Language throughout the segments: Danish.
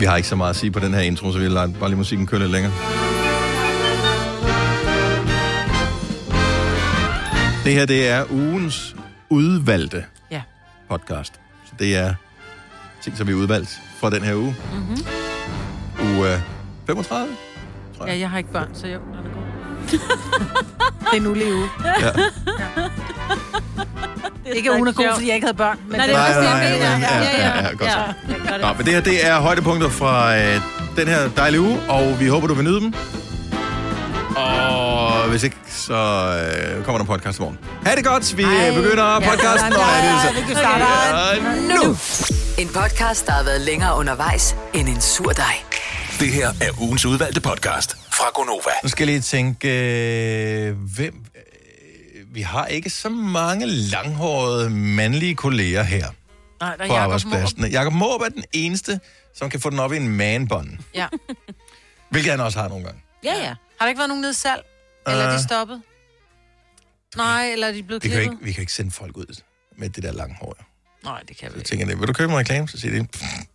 Vi har ikke så meget at sige på den her intro, så vi lader bare lige musikken køre lidt længere. Det her, det er ugens udvalgte podcast. Så det er ting, som vi har udvalgt fra den her uge. Mm-hmm. Uge 35, tror jeg. Ja, jeg har ikke børn, så jo, den er god. Det er en ulig uge. Ja. Ikke ugen er god, fordi jeg ikke havde børn. Men nej, det er ja, godt. Nå, men det her, det er højdepunkter fra den her dejlige uge, og vi håber, du vil nyde dem. Og hvis ikke, så kommer der en podcast i morgen. Ha' det godt, vi begynder podcasten, og vi starter nu. En podcast, der har været længere undervejs end en sur dej. Det her er ugens udvalgte podcast fra Gonova. Nu skal jeg lige tænke, hvem... Vi har ikke så mange langhårede mandlige kolleger her. Nej, der er på Jacob arbejdspladsen. Jakob Måb er den eneste, som kan få den op i en man-bun. Ja. Hvilket han også har nogle gange. Ja. Har der ikke været nogen nede i salg? Eller er de stoppet? Nej, eller er de blevet klippet? Vi kan ikke sende folk ud med det der lange hår. Nej, det kan vi ikke. Så tænker jeg, vil du købe en reklame? Så siger de...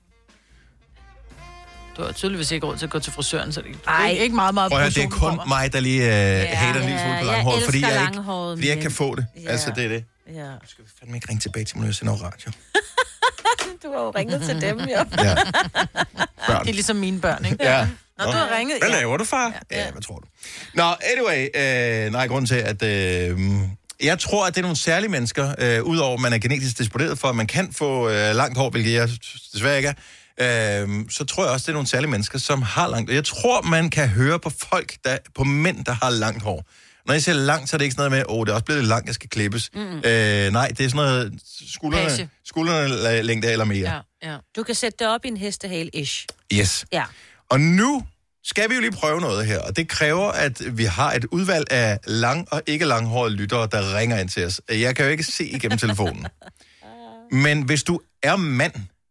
Du har tydeligvis ikke råd til at gå til frisøren, så det er ikke meget Prøv at høre, det er kun mig, der lige hater en lille smule på langhåret, fordi jeg ikke kan få det. Ja. Altså, det er det. Ja. Du skal fandme ikke ringe tilbage til mig, når jeg sender radio. Du har jo ringet til dem, jo. Ja. Børn. Det er ligesom mine børn, ikke? Ja. Nå, du har ringet. Hvad laver du, far? Ja, hvad tror du? Nå, anyway, grunden til, at... jeg tror, at det er nogle særlige mennesker, udover at man er genetisk disponeret for, at man kan få langt hår, hvilket jeg desværre ikke er. Så tror jeg også, det er nogle særlige mennesker, som har langt. Jeg tror, man kan høre på folk, på mænd, der har langt hår. Når jeg siger langt, så er det ikke sådan noget med, det er også blevet lidt langt, jeg skal klippes. Nej, det er sådan noget skuldrene længde eller mere. Ja. Du kan sætte det op i en hestehale-ish. Yes. Ja. Og nu skal vi jo lige prøve noget her, og det kræver, at vi har et udvalg af lang- og ikke langhårede lyttere, der ringer ind til os. Jeg kan jo ikke se igennem telefonen. Men hvis du er mand,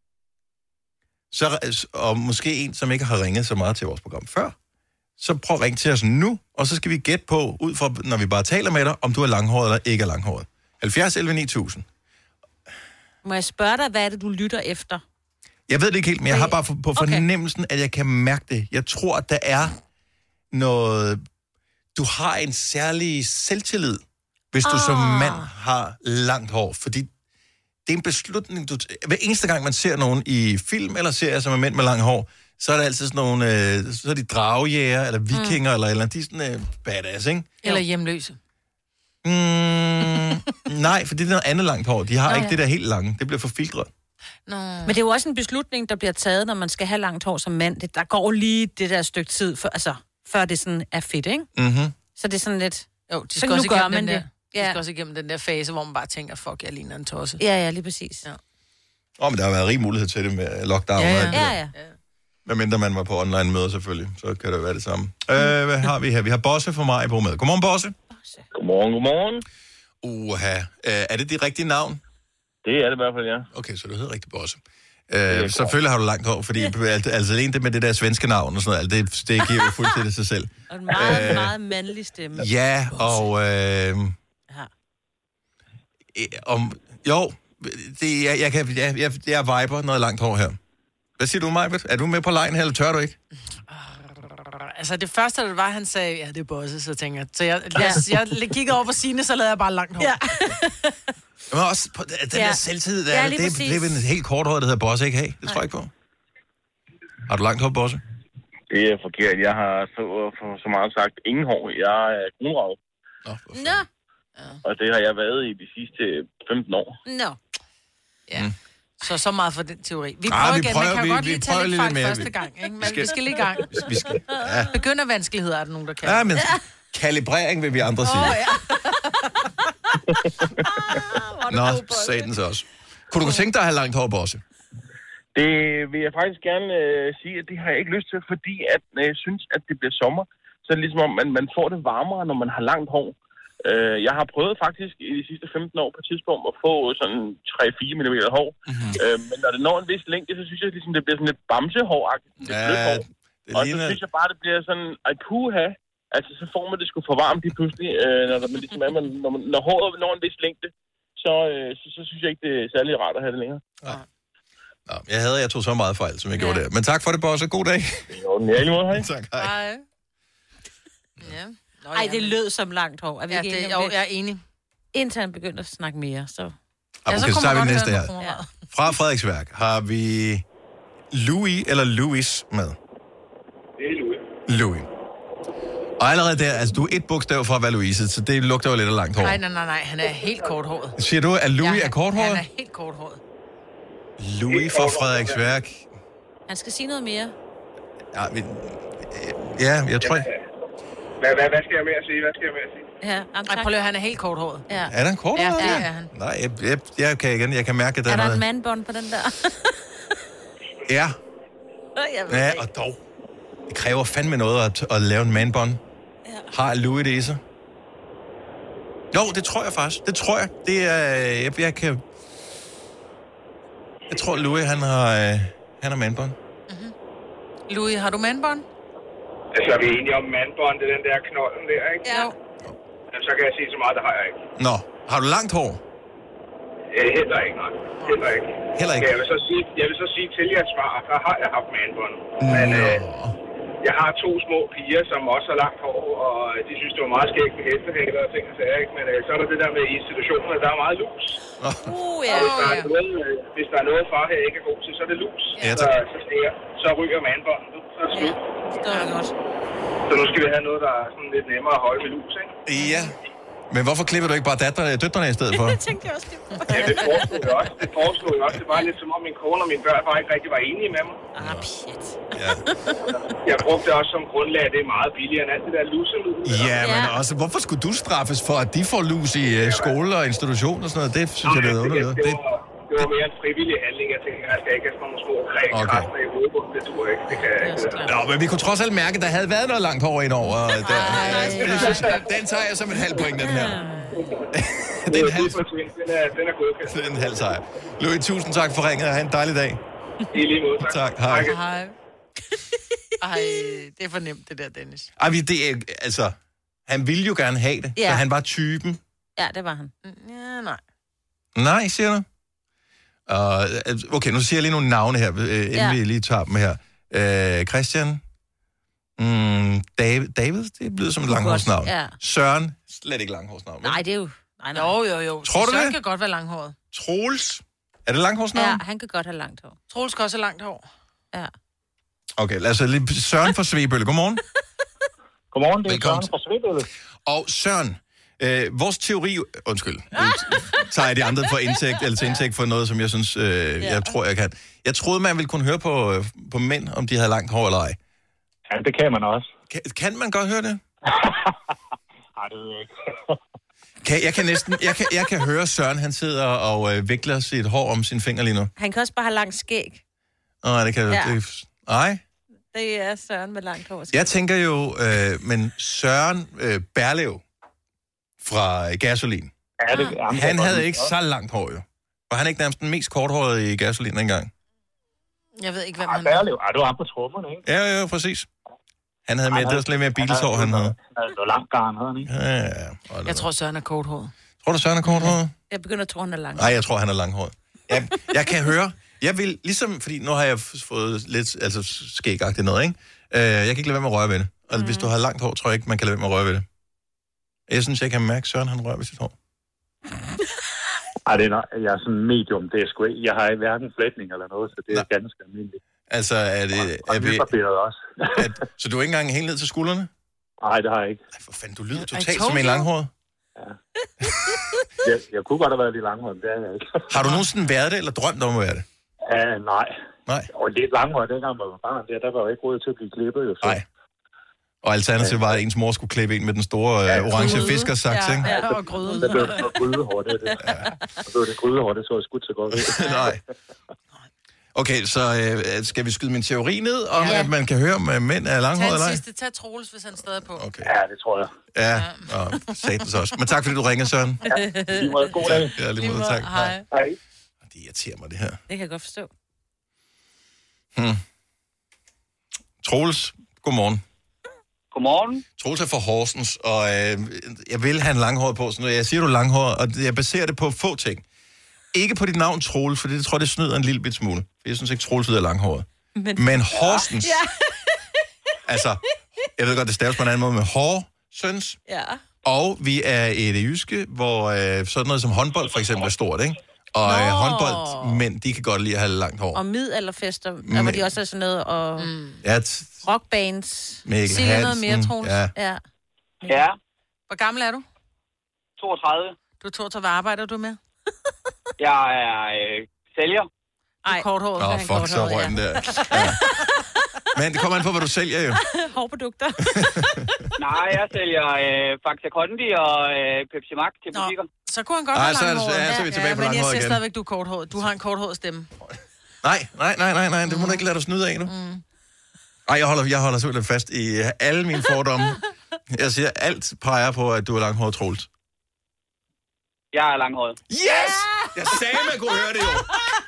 og måske en, som ikke har ringet så meget til vores program før, så prøv at ringe til os nu, og så skal vi gætte på, ud fra, når vi bare taler med dig, om du er langhåret eller ikke er langhåret. 70 11 9000. Må jeg spørge dig, hvad er det, du lytter efter? Jeg ved det ikke helt, men jeg har bare på fornemmelsen, at jeg kan mærke det. Jeg tror, at der er noget... Du har en særlig selvtillid, hvis du som mand har langt hår, fordi det er en beslutning, hver eneste gang, man ser nogen i film eller serier, som er mænd med langt hår, så er der altid sådan nogle, så er de dragjæger, eller vikinger, eller de er sådan badass, ikke? Eller hjemløse. Nej, for det er noget andet langt hår. De har ikke det der helt lange. Det bliver forfiltret. Men det er jo også en beslutning, der bliver taget, når man skal have langt hår som mand. Der går lige det der stykke tid, før det sådan er fedt, ikke? Mm-hmm. Så det er sådan lidt... Jo, de skal også igennem den der. De skal også igennem den der fase, hvor man bare tænker, fuck, jeg ligner en tosse. Ja, lige præcis. Ja. Men der har været rig mulighed til det med lockdown. Ja. Medmindre man var på online møder selvfølgelig, så kan det være det samme. Hvad har vi her? Vi har Bosse fra mig på med. Godmorgen, Bosse. Godmorgen. Er det dit rigtige navn? Det er det i hvert fald, ja. Okay, så du hedder rigtig Bosse. Selvfølgelig har du langt hår, fordi altså det med det der svenske navn og sådan noget, det giver jo fuldstændig sig selv. Og en meget, meget mandlig stemme. Ja, og... jeg viber noget langt hår her. Hvad siger du, Majbert? Er du med på lejen her, eller tør du ikke? Altså, det første, det var, han sagde, ja, det er Bosse, så tænker jeg. Så jeg kiggede over på Signe, så lavede jeg bare langt hår. Ja. Men også på den der selvtid, det er en helt kort hår, der hedder Bosse, ikke? Hey, det tror jeg ikke på. Har du langt hår, Bosse? Det er forkert. Jeg har så meget sagt ingen hår. Jeg er kronravet. Nå. Og det har jeg været i de sidste 15 år. Nå. Ja. Så meget for den teori. Vi prøver igen. Man kan godt lige tage lidt fejl første gang, ikke? Men vi skal lige i gang. Begyndervanskeligheder er der nogen, der kan. Ja, men kalibrering vil vi andre sige. Nå, satans også. Kunne du tænke dig at have langt hår, Bosse? Det vil jeg faktisk gerne sige, at det har jeg ikke lyst til, fordi at, jeg synes, at det bliver sommer. Så er det ligesom om, man får det varmere, når man har langt hår. Jeg har prøvet faktisk i de sidste 15 år på et tidspunkt at få sådan 3-4 mm hår. Men når det når en vis længde, så synes jeg, ligesom, det bliver sådan lidt bamsehåragtigt. Og så synes jeg bare, det bliver sådan, puha. Altså, så får man det sgu for varmt lige pludselig. Når håret når en vis længde, så synes jeg ikke, det er særlig rart at have det længere. Ja. Nå, jeg tog så meget fejl, som jeg gjorde der. Men tak for det, Bosse. God dag. Jo, ja, imod, hej. Tak, hej. Ja. Ej, det lød som langt hår. Er vi ikke enige om det? Jeg er enig. Indtil han begynder at snakke mere, så... Okay, så tager vi næste her. Ja. Fra Frederiksværk har vi Louis eller Louis med. Det er Louis. Og allerede der, altså du er et bogstav fra at være Louise, så det lugter jo lidt af langt hår. Nej, han er helt korthåret. Siger du, at Louis er korthåret? Han er helt korthåret. Louis fra Frederiksværk. Han skal sige noget mere. Ja, jeg tror... Hvad skal jeg mere sige? Ja, prøv at høre, han er helt korthåret. Ja. Er der en korthåret? Ja, det er han. Nej, jeg kan mærke, at der er er noget... en mandbånd på den der? Ja. Ja, og dog. Det kræver fandme noget at lave en manbånd. Ja. Har Louis det i sig? Jo, det tror jeg faktisk. Det tror jeg. Det er... Jeg tror, Louis, han har manbånd. Mm-hmm. Louis, har du manbånd? Altså, er vi enige om manbånd, det er den der knolden der, ikke? Ja. Jamen, så kan jeg sige så meget, det har jeg ikke. Nå, har du langt hår? Heller ikke, nej. Heller ikke? Jeg vil så sige til jeres svar, der har jeg haft manbånd. Men jeg har 2 små piger, som også har langt hår, og de synes, det var meget skægt med hestehæler og ting og sager, ikke? Men så er der det der med institutionerne, der er meget lus. Ja. Hvis der er noget far her ikke er god til, så er det lus. Ja, så ryger manbånden. Så er det slut. Det er godt. Så nu skal vi have noget, der er sådan lidt nemmere at holde med lus, ikke? Ja. Men hvorfor klipper du ikke bare døtrene i stedet for? Det tænkte jeg også. Ja, det foreslog jeg også. Det var lidt som om min kone og mine børn bare ikke rigtig var enige med mig. Pjat. Ja. Jeg brugte det også som grundlag, at det er meget billigere end alt det der luselud. Ja, men også, hvorfor skulle du straffes for, at de får lus i skole og institution og sådan noget? Det synes jeg, det er underligt. Det var mere en frivillig handling. Jeg tænkte, jeg skal ikke have sådan nogle små kræfter i hovedbunden. Det tror jeg ikke. Det kan jeg ikke. Nå, men vi kunne trods alt mærke, at der havde været noget langt hår indover. Den tager jeg som et halvt point, den her. Det er en halv... Den er godkendt. Det er en halv sejr. Louis, tusind tak for ringet, og have en dejlig dag. I lige måde, tak. Hej. Ej, det er for nemt, det der, Dennis. Ej, det er, altså, han ville jo gerne have det, så han var typen. Ja, det var han. Ja, nej. Nej, siger du? Okay, nu siger jeg lige nogle navne her, inden vi lige tager dem her. Christian. David, det bliver som et langhårsnavn. Ja. Søren, slet ikke langhårsnavn. Nej, det er jo... Nej. Jo. Tror du Søren det? kan godt være langhåret. Troels. Er det langhårsnavn? Ja, han kan godt have langt hår. Troels skal også have langt hår. Ja. Okay, lad os lige... Søren fra Svebølle, godmorgen. Godmorgen, det er Velkommen. Søren fra Svebølle. Og Søren, vores teori... Undskyld. Tager jeg de andre for indtægt for noget, som jeg synes, jeg tror, jeg kan. Jeg troede, man ville kunne høre på mænd, om de havde langt hår eller ej. Ja, det kan man også. Kan man godt høre det? Nej, det ved jeg ikke. Jeg kan høre Søren, han sidder og vikler sit hår om sin finger lige nu. Han kan også bare have langt skæg. Nej, det kan nej. Det er Søren med langt hår. Jeg tænker jo, men Søren Berlev fra Gasolin, han havde ikke så langt hår jo. Var han ikke nærmest den mest korthårede i Gasolin engang? Jeg ved ikke, hvem han er. Berlev, du har ham på trommerne, ikke? Ja, præcis. Han havde det var lidt mere bilshår, han havde. Han havde langt garn, havde han ikke? Ja. Jeg tror, Søren er korthåret. Tror du, Søren er korthåret? Jeg begynder at tro, han er langt. Nej, jeg tror, han er langhåret. Jeg kan høre. Jeg vil, ligesom, fordi nu har jeg fået lidt, altså skægagtigt noget, ikke? Jeg kan ikke lade være med at røre ved det. Og hvis du har langt hår, tror jeg ikke, man kan lade være med at røre ved det. Jeg synes, jeg kan mærke, Søren, han rører ved sit hår. Ej, jeg er sådan medium, det er sgu ikke. Jeg har ikke hverken flætning eller noget, så det er ganske almindeligt. Altså, er vi... også. Så du er ikke engang helt ned til skuldrene? Nej, det har jeg ikke. Ej, for fanden, du lyder totalt som en langhåret. Ja. jeg kunne godt have været lidt langhåret, det er jeg ikke. Har du nogensinde været det, eller drømt om at være det? Nej. Nej? Og lidt langhåret, dengang man var barn, der var jo ikke råd til at blive klippet. Jo, så. Nej. Og alternativet var, at ens mor skulle klippe en med den store orange fiskersaks, ikke? Ja, og gryde. Det blev grydehår, det. Og så var det grydehår, det så skudt så godt ud. Nej. Okay, så skal vi skyde min teori ned, om at man kan høre, om mænd er langhåret eller ej? Tag Troels, hvis han stadig er på. Okay. Ja, det tror jeg. Ja, og satans også. Men tak, fordi du ringede, Søren. Ja, lige måde. God dag. Ja, lige måde, tak. Hej. Det irriterer mig, det her. Det kan jeg godt forstå. Troels, godmorgen. Godmorgen. Troels er fra Horsens, og jeg vil have en langhåret på. Så jeg siger, du er langhåret, og jeg baserer det på få ting. Ikke på dit navn, Troels, for det tror jeg, det snyder en lille bit smule. Jeg synes ikke, Troels er langhåret. Men Horsens... Ja. Altså, jeg ved godt, det staves på en anden måde med Horsens. Ja. Og vi er i det jyske, hvor sådan noget som håndbold for eksempel er stort, ikke? Og håndboldmænd, de kan godt lide at have langt hår. Og middelalderfester, der hvor de også er sådan noget, og rockbands. Siger noget mere, Troels. Ja. Hvor gammel er du? 32. Du er 32. Hvad arbejder du med? Jeg er sælger. Ej, korthåret. Fuck, så røg den der. Ja. Men det kommer an på, hvad du sælger jo. Hårprodukter. Nej, jeg sælger Faxe Kondi og Pepsi Max til butikker. Så kunne han godt have langhåret. Så er vi tilbage på langhåret igen. Men jeg ser stadigvæk, du er korthåret. Du har en korthåret stemme. Nej. Det må du ikke lade dig snyde af nu. Ej, jeg holder simpelthen fast i alle mine fordomme. Jeg siger, alt peger på, at du er langhåret, Troels. Jeg er langhåret. Yes! Jeg sagde, man kunne høre det jo.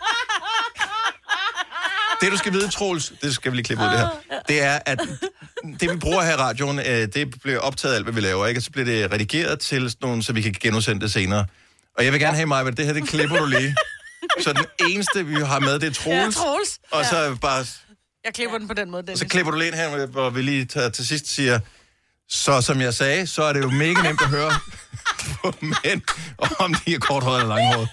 Det, du skal vide, Troels, det skal vi lige klippe ud det her, det er, at det, vi bruger her i radioen, det bliver optaget alt, hvad vi laver, ikke? Og så bliver det redigeret til nogen, så vi kan genudsende det senere. Og jeg vil gerne have mig, at det her, det klipper du lige. Så den eneste, vi har med, det er Troels. Ja, Troels. Og så bare... Jeg klipper den på den måde, Dennis. Så klipper du lige ind her, hvor vi lige til sidst siger, så som jeg sagde, så er det jo mega nemt at høre på mænd, om de er korthåret eller langhåret.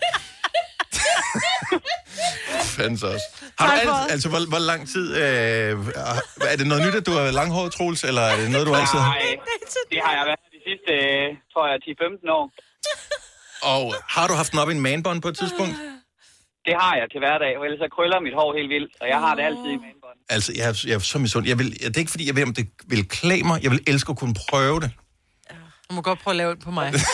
Fandens også. Har du altså, hvor lang tid... er det noget nyt, at du er langhåret, Troels, eller er det noget, du altid... Nej, det har jeg været de sidste, tror jeg, 10-15 år. Og har du haft den op i en manbånd på et tidspunkt? Det har jeg til hverdag, og ellers så krøller mit hår helt vildt, og jeg har det altid i manbånd. Altså, jeg er så misund. Det er ikke, fordi jeg ved, om det vil klæde mig. Jeg vil elske at kunne prøve det. Du må godt prøve at lave det på mig. Det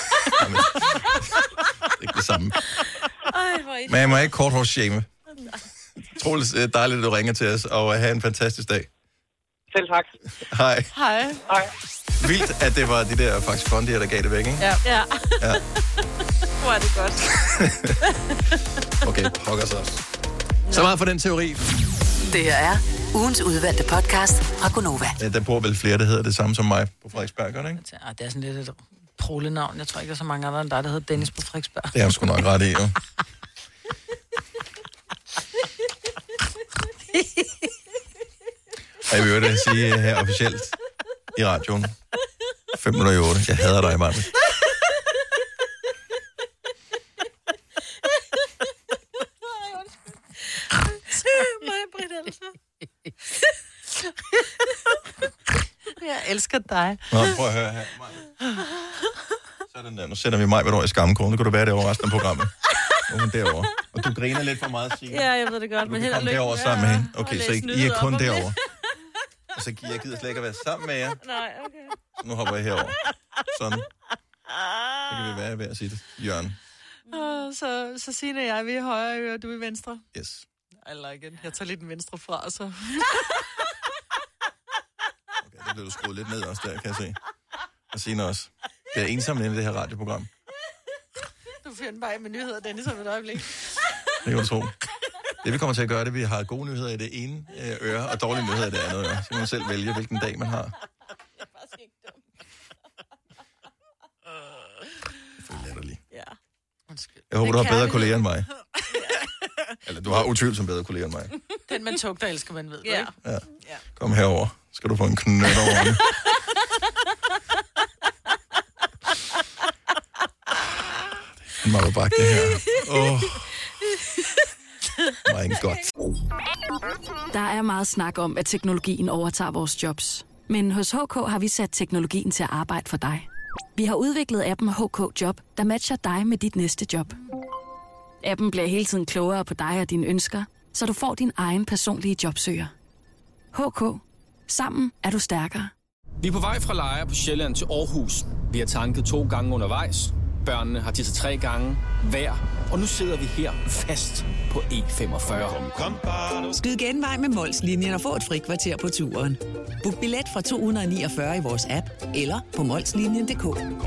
er ikke det samme. Men jeg må ikke korthårs-shame. Troels, det er dejligt, at du ringer til os, og have en fantastisk dag. Selv tak. Hej. Hej. Vildt, at det var de der Faxe Kondi'er, der gav det væk, ikke? Ja. Hvor er det godt. Okay, pokker så også. Så meget for den teori. Det her er ugens udvalgte podcast fra Gonova. Ja, der bor vel flere, der hedder det samme som mig på Frederiksberg, ikke? Ja, det er sådan lidt et prolenavn. Jeg tror ikke, der er så mange andre end dig, der hedder Dennis på Frederiksberg. Det er jeg sgu nok ret i, jo. Og jeg vil jo det sige her officielt i radioen. 5:08. Jeg hader dig, Martin. Jeg elsker dig. Nå, prøv at høre her, sådan der. Nu sætter vi mig over i skammekrone. Nu kan du være derovre resten af programmet. Nu er hun derovre. Og du griner lidt for meget, Signe. Ja, jeg ved det godt. Men held og lykke. Derovre sammen med hende. Okay, så I er kun derovre. Og så jeg gider slet ikke at være sammen med jer. Nej, okay. Så nu hopper jeg herover. Sådan. Så kan vi være ved at sige det. Jørgen. Så Signe og jeg, vi er i højre øre, du er i venstre. Yes. I like it. Jeg tager lige den venstre fra, så... Okay, det blev du skruet lidt ned også der, kan jeg se. Og Signe også. Det er ensomt inde i det her radioprogram. Du finder bare med nyheder, Dennis, om et øjeblik. Det kan du tro. Det vi kommer til at gøre, det er, at vi har gode nyheder i det ene øre, og dårlige nyheder i det andet øre. Så kan man selv vælge, hvilken dag man har. Jeg er faktisk ikke dum. Det er for latterligt. Ja. Jeg håber, du har bedre kolleger end mig. Eller du har utvivlsomt bedre kolleger end mig. Den man tugter, elsker man, ved du, ikke? Ja. Kom herover. Skal du få en knøt over det? Det er bare det her. My God. Der er meget snak om, at teknologien overtager vores jobs. Men hos HK har vi sat teknologien til at arbejde for dig. Vi har udviklet appen HK Job, der matcher dig med dit næste job. Appen bliver hele tiden klogere på dig og dine ønsker, så du får din egen personlige jobsøger. HK. Sammen er du stærkere. Vi er på vej fra Lejre på Sjælland til Aarhus. Vi har tanket 2 gange undervejs. Børnene har tisset 3 gange hver. Og nu sidder vi her fast på E45. Skyd genvej med Mols-linjen og få et frikvarter på turen. Book billet fra 249 i vores app eller på molslinjen.dk.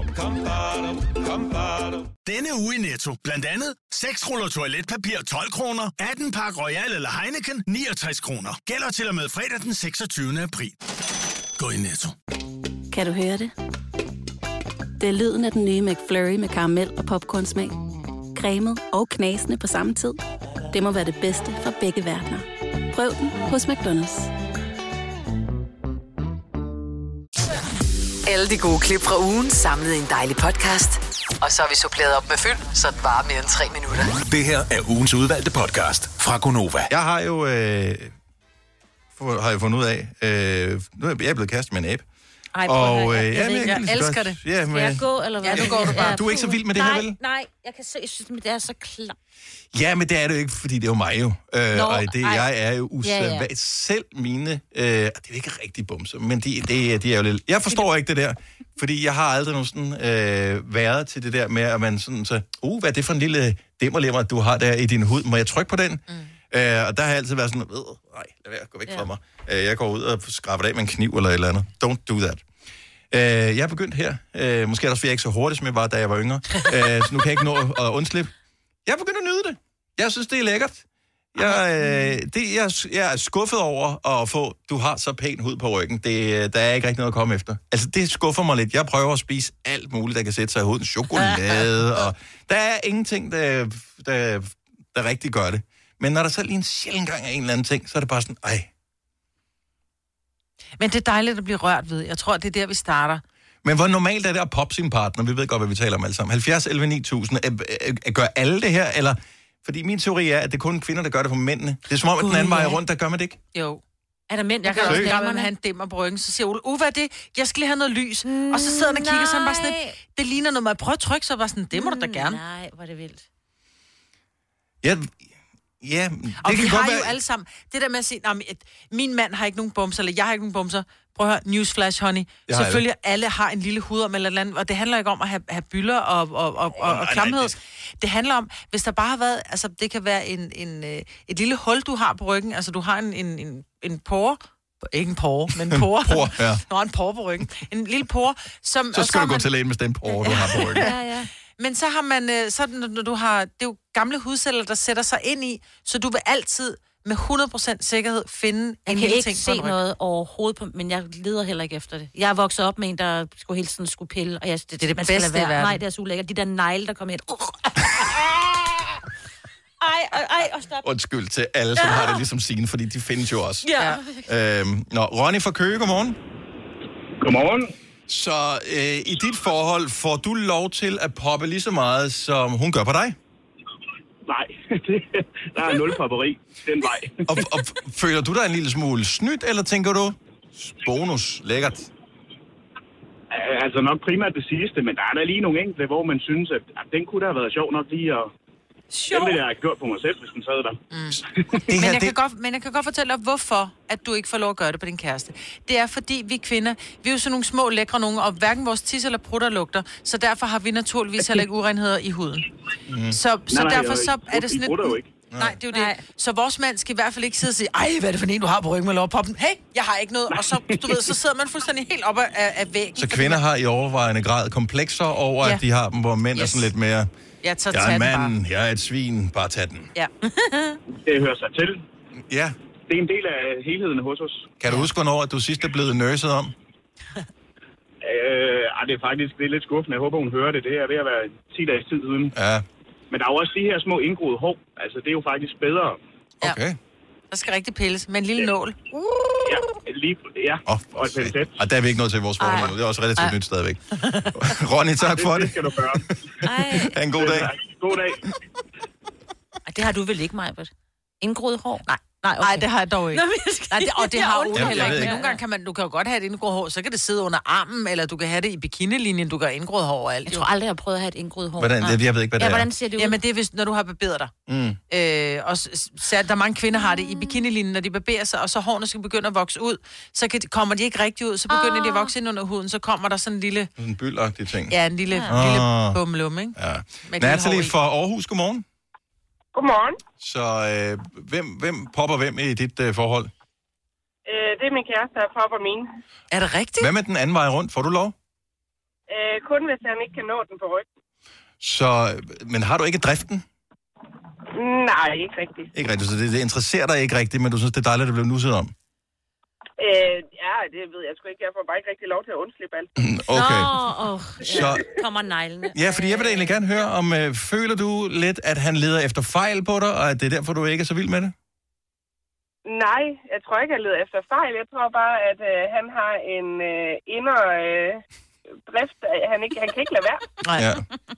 Denne uge i Netto. Blandt andet 6 ruller toiletpapir 12 kroner, 18 pakke Royal eller Heineken 69 kroner. Gælder til og med fredag den 26. april. Gå i Netto. Kan du høre det? Det er lyden af den nye McFlurry med karamel og popcornsmag. Cremet og knasende på samme tid. det må være det bedste fra begge verdener. Prøv den hos McDonald's. Alle de gode klip fra ugen samlet i en dejlig podcast. Og så har vi suppleret op med fyld, så det varer mere end 3 minutter. Det her er ugens udvalgte podcast fra Gonova. Jeg har jo fundet ud af, nu er jeg blevet kastet med en abe. Ej, jeg elsker det. Ja, skal jeg gå, eller hvad? Ja, nu går du bare. Du er ikke så vild med det her, vel? Nej, jeg synes, det er så klart. Ja, men det er det jo ikke, fordi det er jo mig jo. Og jeg er jo usædvanligt. Selv mine, det er ikke rigtig bumser, men de er jo lidt... Jeg forstår ikke det der, fordi jeg har aldrig nogen sådan været til det der med, at man sådan så... hvad er det for en lille dimmerlemmer, du har der i din hud? Må jeg trykke på den? Og der har jeg altid været sådan, nej, lad være, gå væk fra mig. Jeg går ud og skraber det af med en kniv eller et eller andet. Don't do that. Jeg er begyndt her. Måske er det også, fordi jeg ikke så hurtigt, som jeg var, da jeg var yngre. Så nu kan jeg ikke nå at undslippe. Jeg er begyndt at nyde det. Jeg synes, det er lækkert. Jeg er skuffet over at få, du har så pæn hud på ryggen. Der er ikke rigtig noget at komme efter. Altså, det skuffer mig lidt. Jeg prøver at spise alt muligt, der kan sætte sig i huden. Chokolade, og der er ingenting, der rigtig gør det. Men når der så lige en sjældent gang er en eller anden ting, så er det bare sådan, Men det er dejligt at blive rørt ved. Jeg tror, det er der, vi starter. Men hvor normalt er det at poppe sin partner? Vi ved godt, hvad vi taler om alle sammen. 70, 11, 9000. Gør alle det her, eller... Fordi min teori er, at det er kun kvinder, der gør det for mændene. Det er som om, at den anden vej rundt, der gør man det ikke. Jo. Er der mænd, jeg kan også lade med han dimmer på ryggen, så siger Ole, hvad er det? Jeg skal lige have noget lys. Og så sidder han og kigger sådan bare sådan, det ligner noget, man prøver at trykke, så bare sådan, det må du da gerne. Nej, hvor er det vildt. Ja, og det vi har jo alle sammen, det der med at sige, min mand har ikke nogen bumser, eller jeg har ikke nogen bumser. Prøv at høre, newsflash, honey. Selvfølgelig, alle har en lille hud om eller et andet, og det handler ikke om at have bylder og klamhed. Det handler om, hvis der bare har været, altså det kan være et lille hul, du har på ryggen, altså du har en pore, ikke en pore, men en pore. Nå, en pore på ryggen. En lille pore, som... Så skal du gå til lægen med den pore, du har på ryggen. Ja. Men så har man, når du har, det er jo gamle hudceller, der sætter sig ind i, så du vil altid med 100% sikkerhed finde en lille ting på Jeg kan ikke se noget overhovedet på, men jeg leder heller ikke efter det. Jeg er vokset op med en, der skulle hele tiden skulle pille, og det er det bedste i verden. Nej, det er så ulækkert. De der negle, der kommer ind. Ej, stop. Undskyld til alle, som har det ligesom Signe, fordi de findes jo også. Ja. Ronny fra Køge, godmorgen. Godmorgen. Så i dit forhold, får du lov til at poppe lige så meget, som hun gør på dig? Nej, der er 0 popperi den vej. og føler du dig en lille smule snydt, eller tænker du, bonus, lækkert? Altså nok primært det sidste, men der er der lige nogle enkelte, hvor man synes, at den kunne da have været sjov nok lige at... Den ville jeg have gjort på mig selv, hvis den sad der. Men jeg kan godt fortælle dig, hvorfor at du ikke får lov at gøre det på din kæreste. Det er, fordi vi kvinder, vi er jo sådan nogle små lækre nogen, og hverken vores tis eller prutter lugter, så derfor har vi naturligvis heller ikke urenheder i huden. Så derfor så er det sådan lidt... Nej, det er jo det. Så vores mand skal i hvert fald ikke sidde og sige, ej, hvad er det for en, du har på ryggen med lov at poppe den? Hey, jeg har ikke noget. Og så, du ved, så sidder man fuldstændig helt oppe af væggen. Så kvinder har i overvejende grad komplekser over, at de har dem, hvor mænd er sådan lidt mere... Jeg er en mand, jeg er et svin, bare tag den. Ja. Det hører sig til. Ja. Det er en del af helheden hos os. Kan du huske, hvornår du sidst er blevet nørset om? Det er faktisk lidt skuffende. Jeg håber, hun hører det. Det er ved at være 10 dages tid siden. Ja. Men der er jo også de her små indgroede hår. Altså, det er jo faktisk bedre. Okay. Der skal rigtig pilles med en lille nål. Og et pincet. Og der er vi ikke noget til vores forhold. Det er også relativt nyt stadigvæk. Ronny, tak for det. Det skal du gøre. Ha' en god dag. God dag. Det har du vel ikke, Majbert? Indgroet hår? Nej, det har jeg dog ikke. Det har Ole heller ikke. Men nogle gange kan du kan jo godt have et indgroet hår, så kan det sidde under armen, eller du kan have det i bikinilinjen, du kan have indgroet hår og alt. Jeg tror aldrig, jeg har prøvet at have et indgroet hår. Hvordan? Jeg ved ikke, hvad det er. Hvordan ser det ud? Jamen, det er, hvis, når du har barberet dig. Og så der mange kvinder har det i bikinilinjen, når de barberer sig, og så hårene skal begynde at vokse ud, så kommer de ikke rigtig ud, så begynder de at vokse ind under huden, så kommer der sådan en lille... En byldagtig ting. Ja, en lille bumlum, ikke? Ja. Natalie fra Aarhus, godmorgen. Godmorgen. Så hvem popper hvem i dit forhold? Det er min kæreste, der popper mine. Er det rigtigt? Hvad med den anden vej rundt? Får du lov? Kun hvis han ikke kan nå den på ryggen. Så, men har du ikke driften? Nej, ikke rigtigt. Ikke rigtigt, så det interesserer dig ikke rigtigt, men du synes, det er dejligt, at det blev nusset om? Ja, det ved jeg sgu ikke. Jeg får bare ikke rigtig lov til at undslippe alt. Okay. Så, kommer neglene. Ja, fordi jeg vil da egentlig gerne høre, om føler du lidt, at han leder efter fejl på dig, og at det er derfor, du ikke er så vild med det? Nej, jeg tror ikke, jeg leder efter fejl. Jeg tror bare, at han har en indre drift. Han kan ikke lade være. Nej. Ja.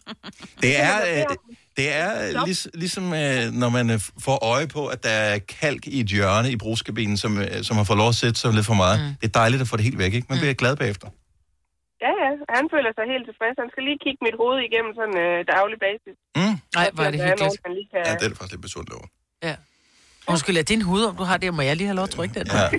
Det er ligesom, når man får øje på, at der er kalk i et hjørne i brugskabinen, som har fået lov at sætte sig lidt for meget. Det er dejligt at få det helt væk, ikke? Man bliver glad bagefter. Ja. Han føler sig helt tilfreds. Han skal lige kigge mit hoved igennem sådan daglig basis. Nej, hvor er det hyggeligt. Ja, det er faktisk lidt besundt over. Ja. Undskyld, er din hud, om du har det? Må jeg lige have lov at trykke den? Ja.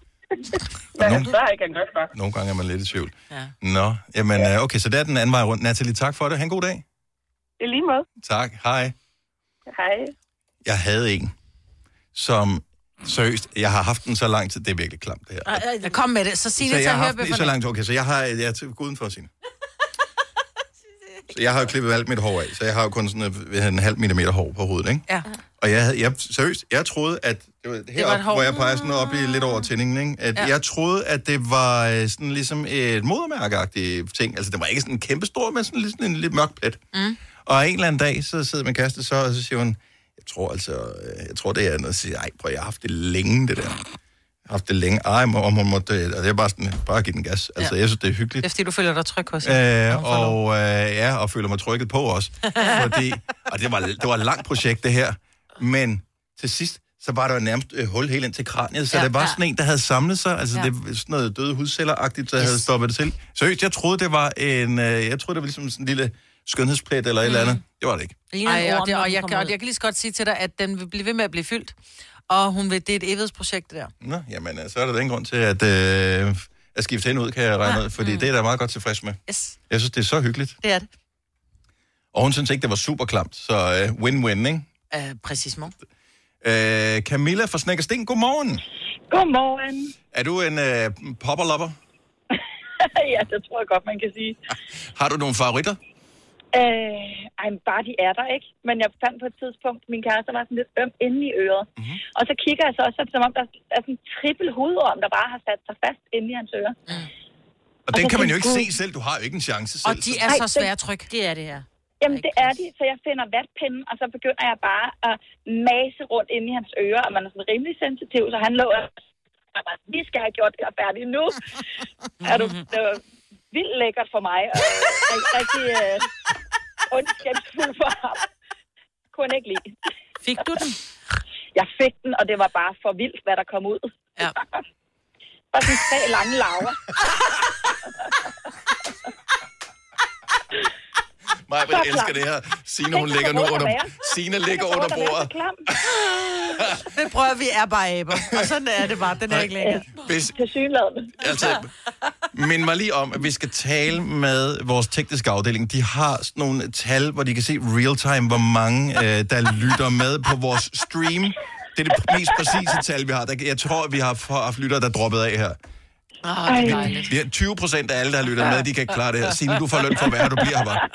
Nogle gange er man lidt i tvivl. Ja. Nå, jamen okay, så der er den anden vej rundt. Natalie, tak for det. Ha' en god dag. I lige måde. Tak, hej. Hej. Jeg havde en, som seriøst, jeg har haft den så lang tid, det er virkelig klamt det her. Kom med det, så Signe tager hørebøfferne. Så langt, okay, så jeg har gå udenfor Signe. Så jeg har jo klippet alt mit hår af, så jeg har jo kun sådan en halv millimeter hår på hovedet, ikke? Ja. Og seriøst, jeg troede, at det var heroppe, hvor jeg peger sådan op i lidt over tændingen, ikke? At jeg troede, at det var sådan ligesom et modermærkeagtigt ting. Altså, det var ikke sådan en kæmpe stor, men sådan en lidt mørk plet. Og en eller anden dag, så sidder min kæreste så, og så siger hun, jeg tror det er noget, at sige, ej, prøv, jeg har haft det længe, det der. Jeg har haft det længe. Ej, om hun måtte, altså, det er bare give den gas. Altså, jeg synes, det er hyggeligt. Det er, fordi du føler dig tryg hos og føler mig trykket på også. Og det var et langt projekt, det her. Men til sidst, så var der jo nærmest hul helt ind til kraniet, så det var sådan en, der havde samlet sig. Altså, det var sådan noget døde hudceller-agtigt, der havde stoppet det til. Seriøst, jeg troede, det var ligesom sådan en lille skønhedsplet eller et eller andet. Det var det ikke. Jeg kan lige så godt sige til dig, at den vil blive ved med at blive fyldt. Og det er et evighedsprojekt, det der. Nå, jamen, så er der den grund til, at skifte hende ud, kan jeg regne ud, fordi det er der meget godt tilfreds med. Yes. Jeg synes, det er så hyggeligt. Det er det. Og hun synes ikke, det var super klamt, så win-win, ikke? Præcis, mor. Camilla fra Snækkersten, godmorgen. Godmorgen. Er du en popper-lopper? Ja, det tror jeg godt, man kan sige. Har du nogle favoritter? Bare de er der, ikke? Men jeg fandt på et tidspunkt, min kæreste var sådan lidt øm inde i øret. Mm-hmm. Og så kigger jeg så også, som om der er sådan en trippel hudorm, der bare har sat sig fast inde i hans øre. Og den kan man jo ikke se selv. Du har jo ikke en chance selv. Og de er så svære at trykke. Det er det her. Jamen, det er de, så jeg finder vatpinden, og så begynder jeg bare at mase rundt inde i hans ører, og man er sådan rimelig sensitiv, så han lå og vi skal have gjort det her færdigt nu. Det var vildt lækkert for mig, og rigtig ondskabsfuld for ham. Kunne ikke lide. Fik du den? Jeg fik den, og det var bare for vildt, hvad der kom ud. Ja. Bare sådan 3 lange larver. Maja, jeg elsker det her. Signe, hun ligger nu under... Signe ligger under bordet. Det prøver vi er bare aber. Og sådan er det bare. Den er ikke længere. Altså, mind mig lige om, at vi skal tale med vores tekniske afdeling. De har sådan nogle tal, hvor de kan se real time, hvor mange, der lytter med på vores stream. Det er det mest præcise tal, vi har. Jeg tror, vi har haft lyttere, der er droppet af her. Vi har 20% af alle, der har lyttet med, de kan ikke klare det her. Signe, du får løn for, hvad du bliver her, bare.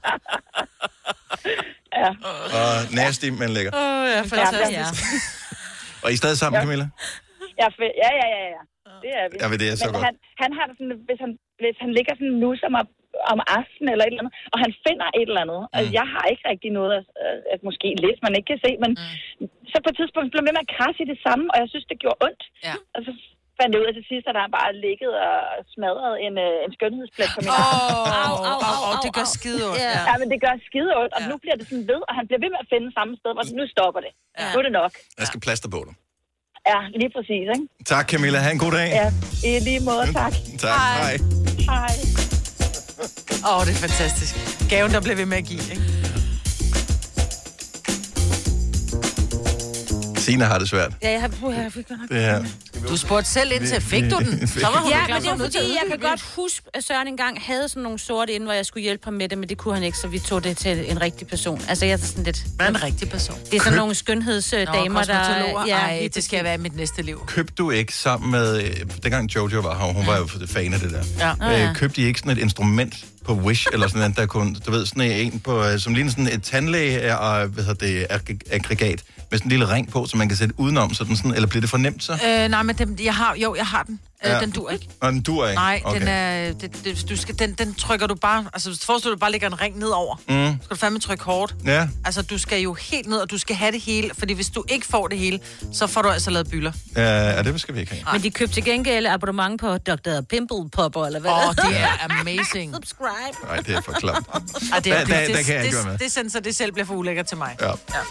Ja. Og nasty, men lækker. Ja, fantastisk. Og I er stadig sammen, Camilla? Ja. Det er vi. Ja, det er så godt. Han har det sådan, hvis han ligger sådan nu som om aftenen eller et eller andet, og han finder et eller andet. Altså, jeg har ikke rigtig noget, at måske lidt, man ikke kan se, men så på et tidspunkt blev jeg med at krasse i det samme, og jeg synes, det gjorde ondt. Ja. Og så fandt jeg ud af til sidst, at der bare ligget og smadret en skønhedsplet på min arm. Det gør skide ondt. Ja, men det gør skide ondt, og nu bliver det sådan ved, og han bliver ved med at finde samme sted, hvor nu stopper det. Ja. Nu er det nok. Jeg skal plaster på dig. Ja, lige præcis, ikke? Tak, Camilla. Ha' en god dag. Ja, i lige måde, tak. Tak, hej. Hej. Det er fantastisk. Gaven, der blev ved med at give, ikke? Signe har det svært. Ja, jeg fik godt nok. Det her. Du spurgte selv indtil, fik du den? Så var hun men det var fordi, jeg kan godt huske, at Søren engang havde sådan nogle sorte inde, hvor jeg skulle hjælpe ham med det, men det kunne han ikke, så vi tog det til en rigtig person. Altså, jeg er sådan lidt... Hvad er en rigtig person? Det er sådan nogle skønhedsdamer, der... Ja, det skal være i mit næste liv. Købte du ikke sammen med... Dengang Jojo var her, hun var jo fan af det der. Ja. Købte I ikke sådan et instrument på Wish, eller sådan noget, der kunne... Du ved, sådan en på... Som ligner sådan et tandlæge og aggregat med sådan en lille ring på, så man kan sætte udenom, sådan, eller bliver det for nemt så? Nej, men jeg har den. Den dur ikke. Og den dur ikke? Nej, okay. den trykker du bare... Altså, forestil dig, du bare lægger en ring nedover. Skal du fandme trykke hårdt. Ja. Altså, du skal jo helt ned, og du skal have det hele. Fordi hvis du ikke får det hele, så får du altså lavet byller. Ja, det skal vi ikke have. Men de købte til gengæld abonnement på Dr. Pimple Popper, eller hvad? Det er amazing. Subscribe. Nej, det er for klamt. Det kan jeg ikke gøre med. Det er sådan, så det selv bliver for ulækkert til mig. Ja.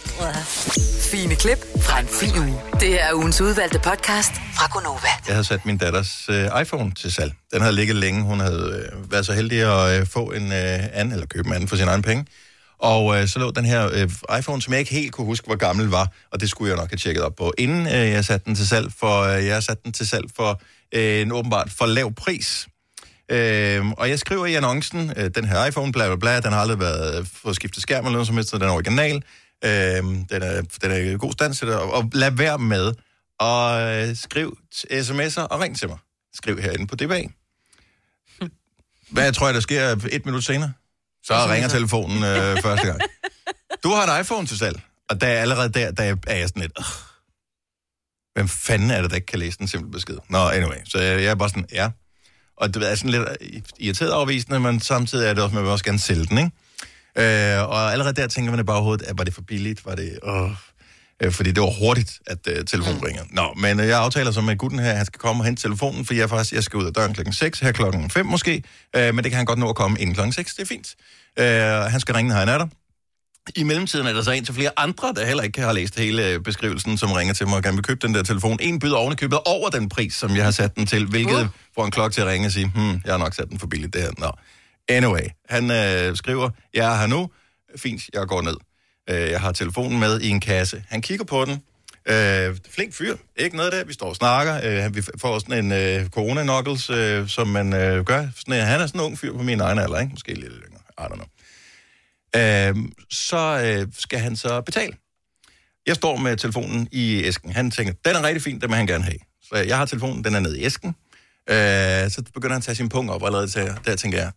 Fine klip fra en fin uge. Det er ugens udvalgte podcast fra Gonova. Jeg havde sat min datters iPhone til salg. Den havde ligget længe. Hun havde været så heldig at få en anden, eller købe en anden for sine egne penge. Og så lå den her iPhone, som jeg ikke helt kunne huske, hvor gammel var, og det skulle jeg nok have tjekket op på, inden jeg satte den til salg, for jeg satte den til salg for en åbenbart for lav pris. Og jeg skriver i annoncen, den her iPhone, bla bla bla, den har aldrig været fået skiftet skærm eller noget som helst, den er original, den er i god stand til det, og lad være med at skrive sms'er og ring til mig. Skriv herinde på DBA. Hvad tror jeg, der sker 1 minut senere? Så ringer telefonen første gang. Du har en iPhone til salg, og der er allerede der er jeg sådan lidt... Hvem fanden er det, der ikke kan læse den simple besked? Nå, anyway, så jeg er bare sådan, ja. Og det er sådan lidt irriteret afvisende, men samtidig er det også, man vil også gerne sælge den, ikke? Og allerede der tænker man det bare overhovedet, var det for billigt? Var det... fordi det var hurtigt, at telefonen ringer. Nå, men jeg aftaler så med gutten her, han skal komme og hente telefonen, for jeg skal ud af døren klokken 6, her klokken 5 måske, men det kan han godt nå at komme inden klokken 6, det er fint. Han skal ringe, når han er der. I mellemtiden er der så en til flere andre, der heller ikke har læst hele beskrivelsen, som ringer til mig og gerne vil købe den der telefon. En byder ovenikøbet over den pris, som jeg har sat den til, hvilket får en klokke til at ringe og sige, jeg har nok sat den for billigt, det her. Nå. Anyway, han skriver, jeg er her nu, fint, jeg går ned. Jeg har telefonen med i en kasse. Han kigger på den. Flink fyr. Ikke noget der. Vi står og snakker. Vi får sådan en corona-knuckles, som man gør. Han er sådan en ung fyr på min egen alder, ikke? Måske lidt længere. I don't know. Så skal han så betale. Jeg står med telefonen i æsken. Han tænker, den er rigtig fin, den vil han gerne have. Så jeg har telefonen, den er nede i æsken. Så begynder han at tage sin punkt op, og allerede der tænker jeg,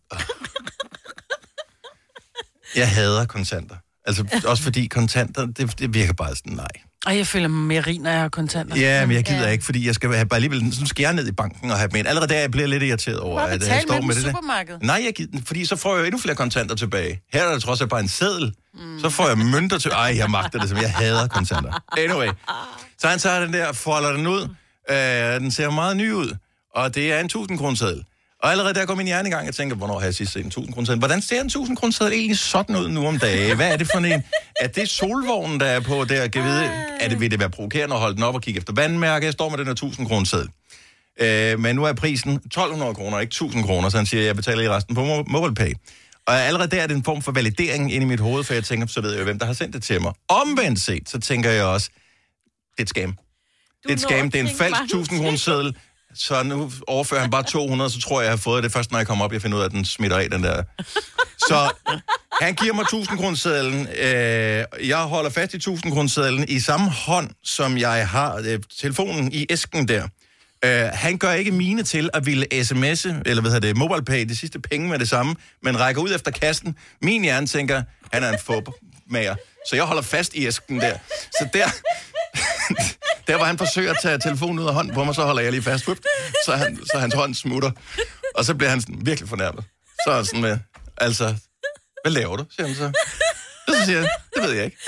jeg hader kontanter. Altså også fordi kontanter, det virker bare sådan, nej. Og jeg føler mig mere rig, når jeg har kontanter. Ja, men jeg gider ikke, fordi jeg skal have bare alligevel, så skal jeg ned i banken og have dem ind. Allerede der, jeg bliver lidt irriteret over, at jeg står med det supermarked. Nej, jeg gider, fordi så får jeg endnu flere kontanter tilbage. Her er der trods alt bare en seddel. Så får jeg mønter til. Jeg magter det, som jeg hader kontanter. Anyway. Så han tager den der, folder den ud. Den ser meget ny ud. Og det er en 1000-kroneseddel. Og allerede der går min hjerne i gang, og tænker, hvornår har jeg sidst set en 1000-kroneseddel? Hvordan ser en 1000-kroneseddel egentlig sådan ud nu om dagen? Hvad er det for en? Er det solvognen, der er på der? Kan vide? Vil det være provokerende at holde den op og kigge efter vandmærke? Jeg står med den her 1000-kroneseddel. Men nu er prisen 1200 kroner, ikke 1000 kroner, så han siger, at jeg betaler i resten på MobilePay. Og allerede der er det en form for validering inde i mit hoved, for jeg tænker, så ved jeg jo, hvem der har sendt det til mig. Omvendt set, så tænker jeg også, det er et scam. Det er et scam, det er en falsk 1000-kroneseddel. Så nu overfører han bare 200, så tror jeg har fået det først, når jeg kommer op, jeg finder ud af, at den smitter af, den der. Så han giver mig 1000-kronesedlen. Jeg holder fast i 1000-kronesedlen i samme hånd, som jeg har telefonen i æsken der. Han gør ikke mine til at ville sms'e, eller hvad hedder det, MobilePay, de sidste penge med det samme, men rækker ud efter kassen. Min hjerne tænker, han er en fupmager. Så jeg holder fast i æsken der. Så der hvor han forsøger at tage telefonen ud af hånden på mig, så holder jeg lige fast. Så hans hånd smutter. Og så bliver han sådan virkelig fornærmet. Så er sådan med, altså, hvad laver du, siger han så. Så siger han, det ved jeg ikke.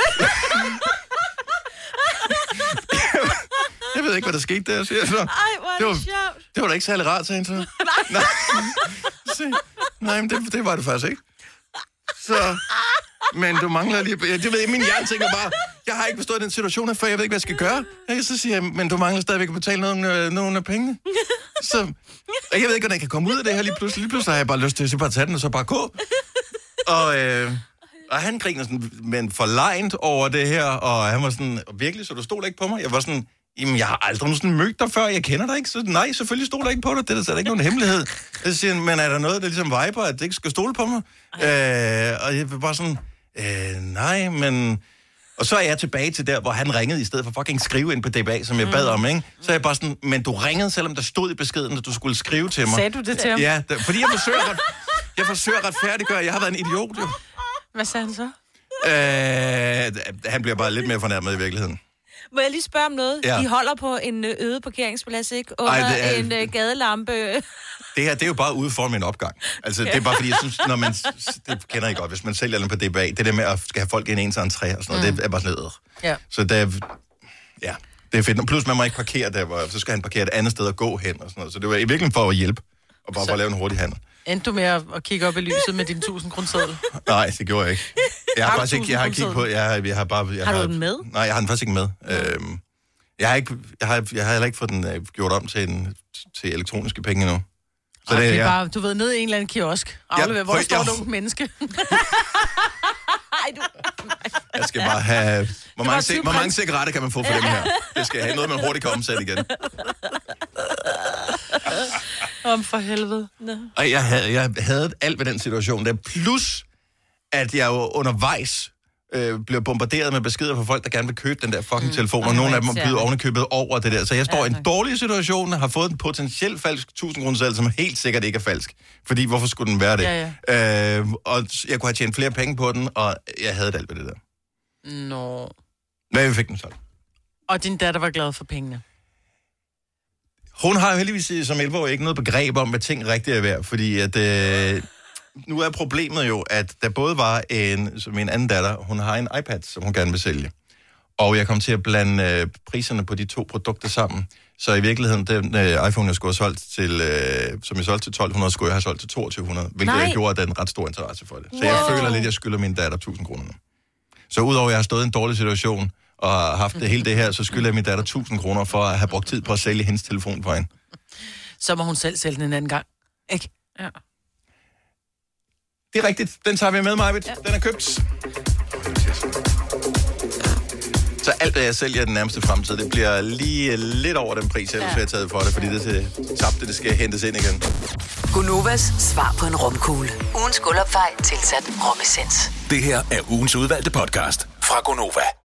Jeg ved ikke, hvad der skete der, siger jeg så. Det var da ikke særlig rart, sagde han så. Nej, men det var det faktisk ikke. Så... Men du mangler lige... Det ved jeg, min hjerne tænker bare, jeg har ikke bestået den situation, for jeg ved ikke, hvad jeg skal gøre. Så siger jeg, men du mangler stadigvæk at betale nogle af pengene. Så jeg ved ikke, hvordan jeg kan komme ud af det her lige pludselig. Lige pludselig har jeg bare lyst til at bare tage den, og så bare gå. Og han griner sådan, men forlegent over det her, og han var sådan, virkelig, så du stod ikke på mig? Jeg var sådan, jamen, jeg har aldrig sådan mødt dig før, jeg kender dig ikke, så nej, selvfølgelig stod der ikke på dig, det er ikke nogen hemmelighed. Så siger han, men er der noget, der ligesom viber, at det ikke skal stole på mig? Og jeg var bare sådan, nej, men... Og så er jeg tilbage til der, hvor han ringede, i stedet for fucking skrive ind på DBA, som jeg bad om, ikke? Så er jeg bare sådan, men du ringede, selvom der stod i beskeden, at du skulle skrive til mig. Sagde du det til ham? Ja, fordi jeg forsøger at retfærdiggøre, jeg har været en idiot, jo. Hvad sagde han så? Han bliver bare lidt mere fornærmet i virkeligheden. Må jeg lige spørge om noget? Ja. De holder på en øde parkeringsplads, ikke? Under en gadelampe. Det her, det er jo bare ude foran min opgang. Altså, det er bare fordi, jeg synes, når man... Det kender I godt, hvis man sælger den på DBA. Det der med at skal have folk ind i ens entré og sådan noget, det er bare sådan noget. Ja. Så det er... Ja, det er fedt. Plus, man må ikke parkere der, hvor så skal han parkere et andet sted og gå hen og sådan noget. Så det var i virkeligheden for at hjælpe, og bare for at lave en hurtig handel. Endte du med at kigge op i lyset med din 1000 kronerseddel? Nej, det gjorde jeg ikke. Jeg har faktisk ikke... Jeg har kigget på... Har du den med? Nej, jeg har den faktisk ikke med. Jeg har heller ikke fået den gjort om til elektroniske penge endnu. Så det er bare, du ved, ned i en eller anden kiosk. Aflever, hvor står der unge menneske? Jeg skal bare have... Hvor mange cigaretter kan man få for dem her? Det skal have noget, man hurtigt kan omsætte igen. Om for helvede. Og jeg havde alt ved den situation der. Plus, at jeg jo undervejs blev bombarderet med beskeder fra folk, der gerne vil købe den der fucking telefon, og nogle af dem byder ovenikøbet over det der. Så jeg står i en dårlig situation, har fået en potentielt falsk 1000 kroner seddel, som helt sikkert ikke er falsk. Fordi hvorfor skulle den være det? Ja. Og jeg kunne have tjent flere penge på den, og jeg havde alt ved det der. Nå. Hvad vi fik den så? Og din datter var glad for pengene? Hun har jo heldigvis som 11-årig ikke noget begreb om, hvad ting rigtigt er værd, fordi at... Nu er problemet jo, at der både var min anden datter, hun har en iPad, som hun gerne vil sælge. Og jeg kom til at blande priserne på de to produkter sammen. Så i virkeligheden, den iPhone, jeg skulle have solgt til, som jeg solgte til 1200, skulle jeg have solgt til 2200, hvilket jeg gjorde, at der er en ret stor interesse for det. Så jeg føler lidt, at jeg skylder min datter 1000 kroner nu. Så udover at jeg har stået i en dårlig situation og har haft hele det her, så skylder jeg min datter 1000 kroner for at have brugt tid på at sælge hendes telefon for hende. Så må hun selv sælge den en anden gang, ikke? Ja. Det er rigtigt. Den tager vi med, Majbet. Ja. Den er købt. Så alt, hvad jeg sælger i den nærmeste fremtid, det bliver lige lidt over den pris, jeg har taget for det, fordi det tabte, det skal hentes ind igen. Gunovas svar på en romkugle. Ugens guldopfej tilsat romessens. Det her er ugens udvalgte podcast fra Gunova.